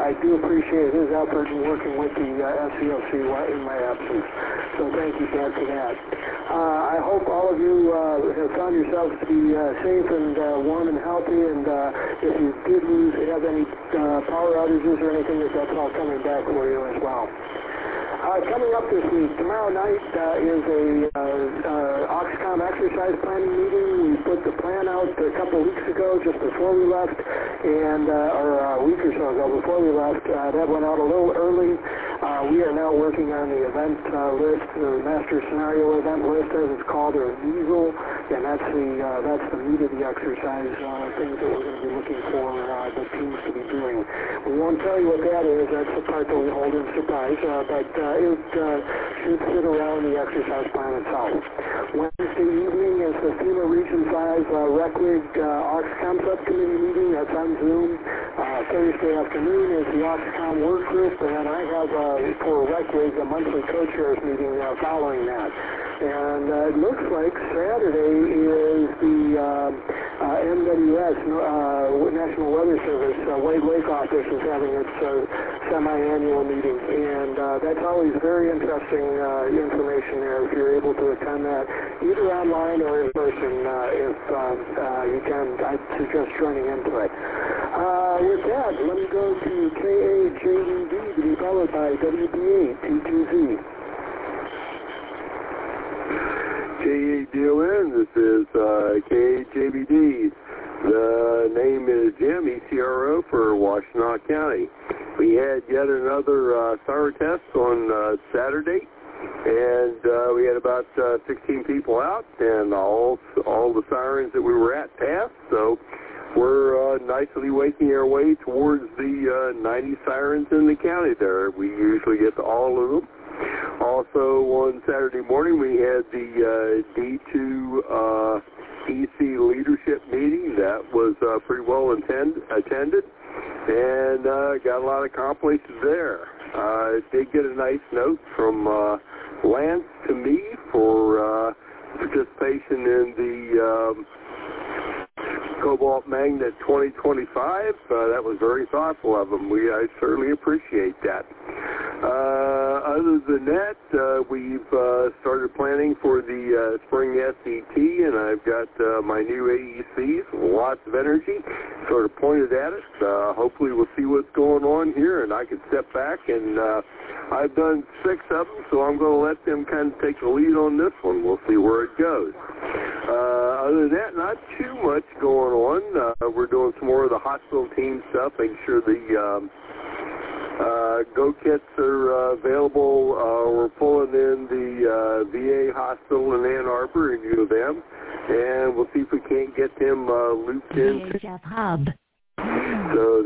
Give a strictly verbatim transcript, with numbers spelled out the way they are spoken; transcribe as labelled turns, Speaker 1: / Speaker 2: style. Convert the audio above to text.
Speaker 1: I do appreciate his effort in working with the uh, S C L C in my absence. So thank you, Ted, for that. Uh, I hope all of you uh, have found yourselves to be uh, safe and uh, warm and healthy, and uh, if you did lose, have any uh, power outages or anything, that that's all coming back for you as well. Uh, coming up this week, tomorrow night uh, is a uh, uh, Oxcom exercise planning meeting. We put the plan out a couple weeks ago, just before we left, and uh, or a week or so ago before we left. Uh, that went out a little early. Uh, we are now working on the event uh, list, the master scenario event list, as it's called, or MISL, and that's the uh, that's the meat of the exercise, uh, things that we're going to be looking for uh, the teams to be doing. We won't tell you what that is. That's the part that we hold in surprise, uh, but uh, it uh, should sit around the exercise plan itself. Wednesday evening is the FEMA Region five uh, RECWIG uh, Oxcom subcommittee meeting. That's on Zoom. Uh, Thursday afternoon is the Oxcom work group, and then I have uh, for RECWIG a monthly co-chairs meeting uh, following that. And uh, it looks like Saturday is the uh, uh, N W S, uh, National Weather Service, uh, Wade Lake office is having its uh, semi-annual meeting. And uh, that's always very interesting uh, information there if you're able to attend that, either online or in person uh, if uh, uh, you can. I'd suggest joining into it. Uh, with that, let me go to K A J E D to be followed by W B A T two Z.
Speaker 2: J A D O N, this is uh, K A J B D. The name is Jim, E C R O for Washtenaw County. We had yet another uh, siren test on uh, Saturday, and uh, we had about uh, sixteen people out, and all all the sirens that we were at passed, so we're uh, nicely making our way towards the uh, ninety sirens in the county there. We usually get to all of them. Also, on Saturday morning, we had the uh, D two uh, E C leadership meeting. That was uh, pretty well attend attended, and uh, got a lot accomplished there. I uh, did get a nice note from uh, Lance to me for uh, participation in the um, Cobalt Magnet twenty twenty-five. Uh, that was very thoughtful of them. We I certainly appreciate that. Uh, other than that, uh, we've uh, started planning for the uh, spring S E T, and I've got uh, my new A E Cs, lots of energy, sort of pointed at it. Uh, hopefully we'll see what's going on here, and I can step back, and uh, I've done six of them, so I'm going to let them kind of take the lead on this one. We'll see where it goes. Uh, other than that, not too much going on. Uh, we're doing some more of the hospital team stuff, making sure the um, Uh, Go kits are uh, available. Uh, we're pulling in the uh, V A hospital in Ann Arbor and U of M, and we'll see if we can't get them uh, looped in.
Speaker 3: Jeff Hub.
Speaker 2: So